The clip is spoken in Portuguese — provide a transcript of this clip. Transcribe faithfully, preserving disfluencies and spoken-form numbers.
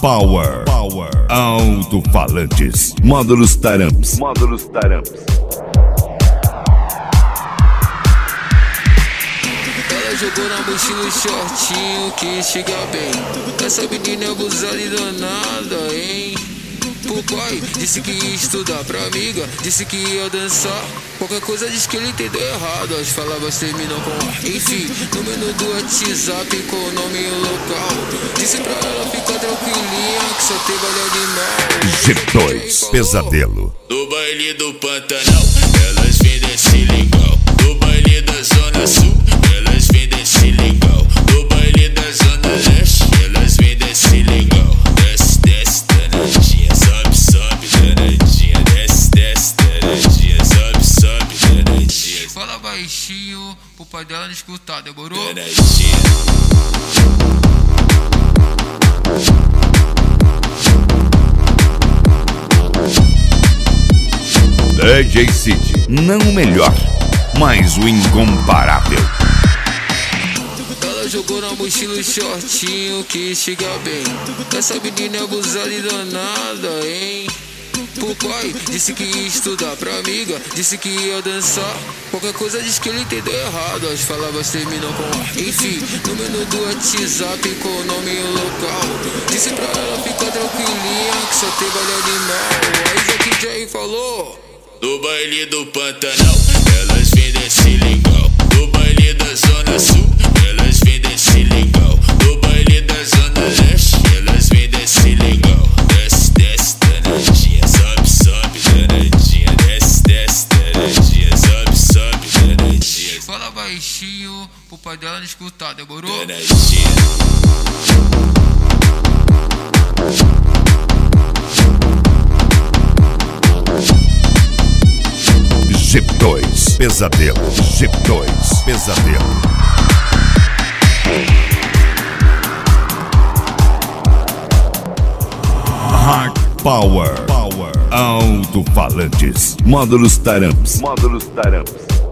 Power. Power. Alto-falantes. Módulos Taramps. Módulos Taramps. Ela jogou na mochila o shortinho que chega bem. Essa menina é abusada e danada, hein? O pai disse que ia estudar pra amiga, disse que ia dançar. Qualquer coisa diz que ele entendeu errado. As palavras terminam com A. Enfim, no menu do WhatsApp com o nome e o local. Disse pra ela ficar tranquilinha que só tem baile animal. G dois Pesadelo. Do baile do Pantanal, elas vêm desse legal. Do baile da Zona Sul, elas vêm desse legal. Do baile da Zona Leste, elas vêm desse legal. Desce, desce, danadinha, sobe, sobe, danadinha. Desce, desce, danadinha, sobe, sobe, danadinha. Fala baixinho pro pai dela não escutar, demorou? Danadinha. D J City, não o melhor, mas o incomparável. Ela jogou na mochila o shortinho que chega bem. Essa menina é abusada e danada, hein? O pai disse que ia estudar pra amiga, disse que ia dançar. Qualquer coisa diz que ele entendeu errado. As palavras terminam com A. Enfim, no menu do WhatsApp com o nome e o local. Disse pra ela ficar tranquilinha que só tem baile animal. Aí já que Jerry falou. Do baile do Pantanal, elas vêm desse legal. Do baile da Zona Sul, elas vêm desse legal. Do baile da Zona Leste, elas vêm desse legal. Desce, desce, danadinha, sobe, sobe, danadinha. Desce, desce, danadinha, sobe, sobe, danadinha. Fala baixinho pro pai dela não escutar, demorou? Danadinha. G dois Pesadelo. G dois Pesadelo. Hard Power. Power. Alto-falantes. Módulos Taramps. Módulos Taramps.